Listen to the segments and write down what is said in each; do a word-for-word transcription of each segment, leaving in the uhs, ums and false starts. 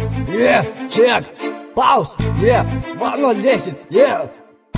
Yeah, check, пауз, yeah, ноль десять, yeah.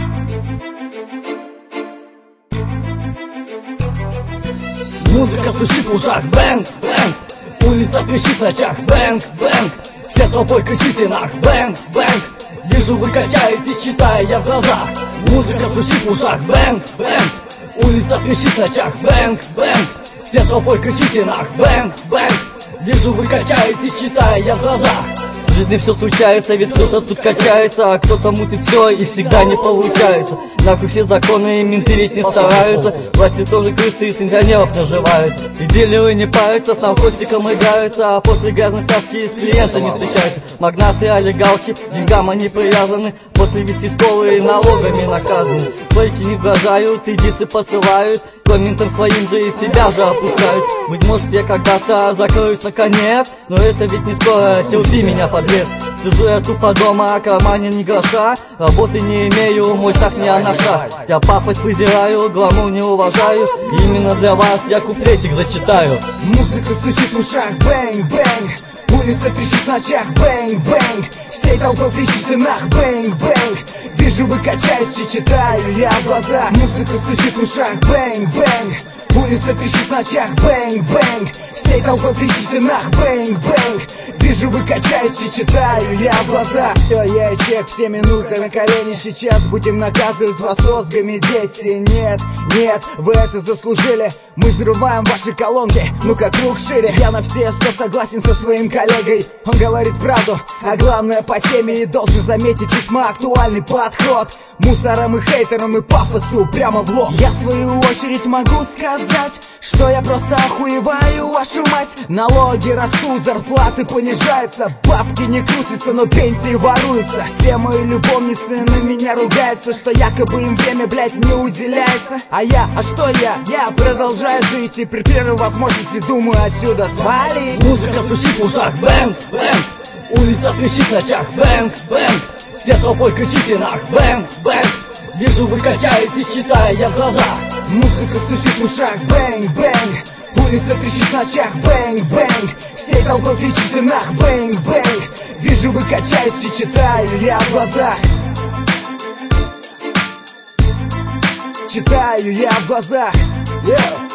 Музыка стучит в ушах, бэнг, бэнг. Улица трещит в ночах, бэнг, бэнг. Все толпой кричите нах, бэнг, бэнг. Вижу, вы качаетесь, читая я в глазах. Музыка стучит в ушах, бэнг, бэнг. Улица трещит в ночах, бэнг, бэнг. Все толпой кричите нах, бэнг, бэнг. Вижу, вы качаетесь, читая я в глазах. В жизни все случается, ведь кто-то тут качается, а кто-то мутит все и всегда не получается. Нахуй все законы, и менты ведь не стараются. Власти тоже крысы, из пенсионеров наживаются. И дилеры не парятся, с наркотиком играются, а после грязной ставки с клиентами встречаются. Магнаты, олигархи, деньгам они привязаны. После вести школы и налогами наказаны. Фейки не угрожают и дисы посылают. Комментам своим же и себя же опускают. Быть может, я когда-то закроюсь наконец, но это ведь не скоро, терпи меня, подлец. Сижу я тупо дома, а кармане ни гроша. Работы не имею, мой став не анаша. Я пафос презираю, гламур не уважаю. И именно для вас я куплетик зачитаю. Музыка стучит в ушах, бэнг-бэнг. Улица трещит в ночах, бэнг-бэнг. Всей толпой кричите нах, бэнг-бэнг. Вижу, вы качаете, читаю я в глаза. Музыка стучит в ушах, бэнг-бэнг. Улица трещит в ночах, бэнг-бэнг. Всей толпой кричите нах, бэнг-бэнг. Вижу, вы качаете, читаю я в глаза. Я и чек, все минуты на колени. Сейчас будем наказывать вас розгами, дети. Нет, нет, вы это заслужили. Мы взрываем ваши колонки, ну-ка круг шире. Я на все сто согласен со своим коллегой. Он говорит правду, а главное по теме. И должен заметить весьма актуальный подход. Мусорам и хейтерам и пафосу прямо в лоб. Я в свою очередь могу сказать, что я просто охуеваю, вашу мать. Налоги растут, зарплаты понижаются, бабки не крутятся, но пенсии воруются. Все мои любовницы на меня ругаются, что якобы им время, блять, не уделяется. А я, а что я? Я продолжаю жить и при первой возможности думаю отсюда свалить. Музыка стучит в ушах, бэнг, бэнг. Улица трещит в ночах, бэнг, бэнг. Все толпой кричите нах, бэнг, бэнг. Вижу, вы качаетесь, читая я в глазах. Музыка стучит в ушах, бэнг-бэнг. Улица трещит в ночах, бэнг-бэнг. Всей толпой кричите нах, бэнг-бэнг. Вижу, вы качаетесь, читаю я в глазах. Читаю я в глазах. Yeah.